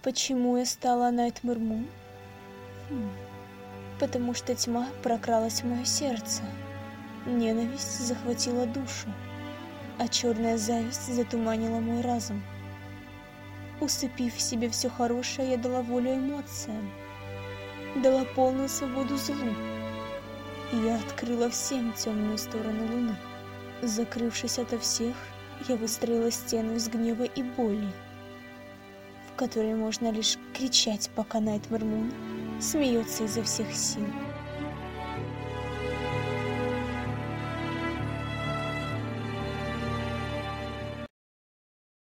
Почему я стала Найтмэр Мун? Потому что тьма прокралась в мое сердце. Ненависть захватила душу, а черная зависть затуманила мой разум. Усыпив в себе все хорошее, я дала волю эмоциям, дала полную свободу злу. Я открыла всем темную сторону луны. Закрывшись ото всех, я выстроила стену из гнева и боли, в которой можно лишь кричать, пока Найтмэр Мун смеется изо всех сил.